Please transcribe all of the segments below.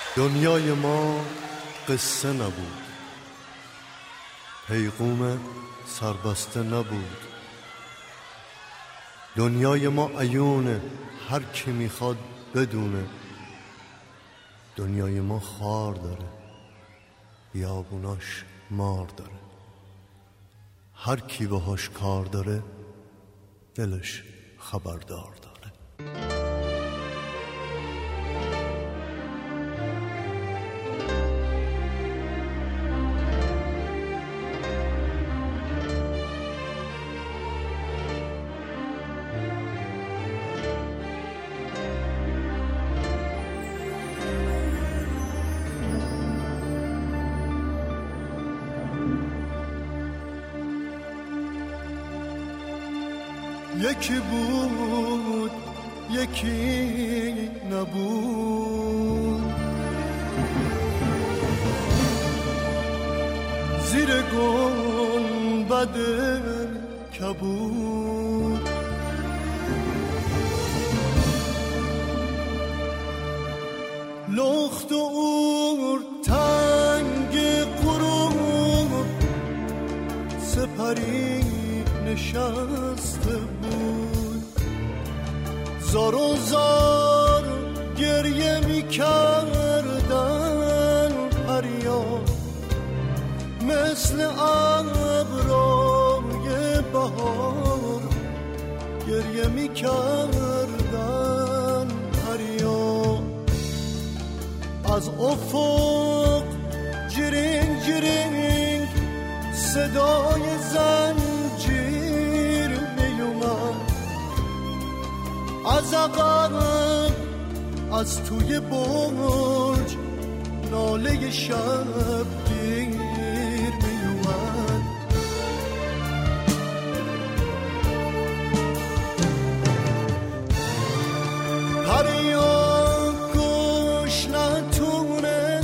دنیای ما قصه نبود، پیغام سربسته نبود. دنیای ما عیونه، هر کی میخواد بدونه. دنیای ما خار داره، بیابوناش مار داره. هر کی باهاش کار داره دلش خبردار داره. یکی بود یکی نبود، زیر گنبد کبود. لخت و اور تنگ غرور، سپری نشسته بود. زار و زار گریه می کردن پریا، مثل ابرای بهار گریه می کردن پریا. از افق جرینگ جرینگ صدای زنجیر می اومد. از عقب از توی برج ناله شبگیر می اومد. پریا گوش نتونه،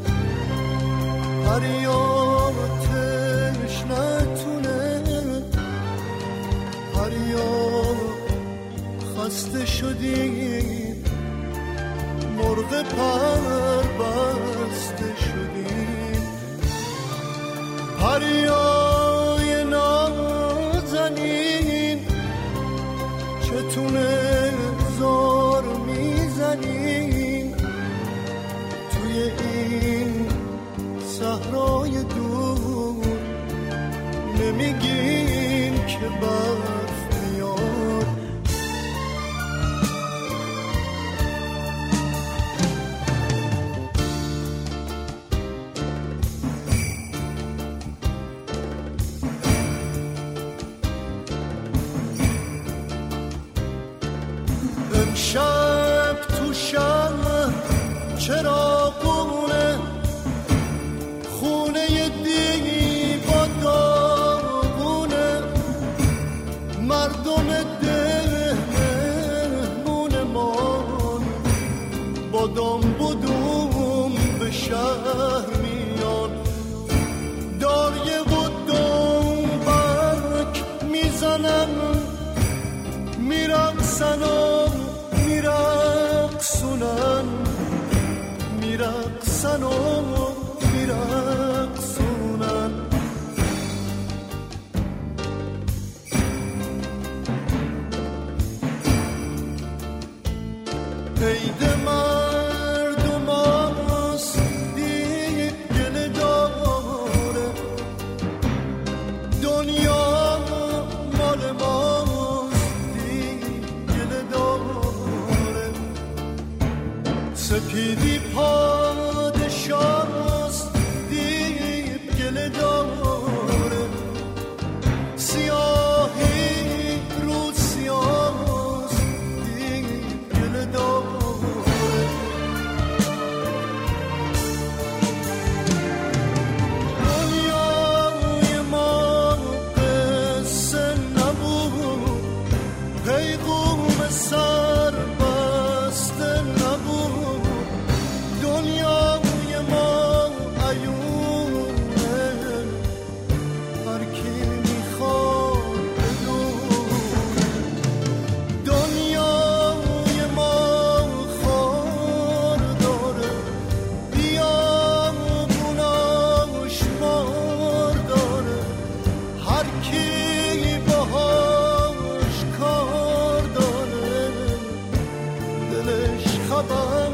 پریا تش نتونه، پریا خسته شدیم، مرغ پر بسته شدیم. پریای نازنین چتونه زار میزنیم توی این صحرای دور. نمیگین که برف میاد، شب تو شب چراغونه، خونه دیوا داغونه. مردم ده مهمون ما بادام بودوم به شهر میان. داریه و دنبک میزنن، میرقصن و میرقصونن، میرقصن و میرقصونن. عید مردم هاست دید گل داره، دنیا مال ماست دید گل داره. سپیدی پادشاست دید گل داره، سیاهی رو سیاست دید گل داره. دنیای ما قصه نبود، پیغام سر بسته نبود. دنیای ما عیونه، هر کی میخواد بدونه. دنیای ما خار داره، خبر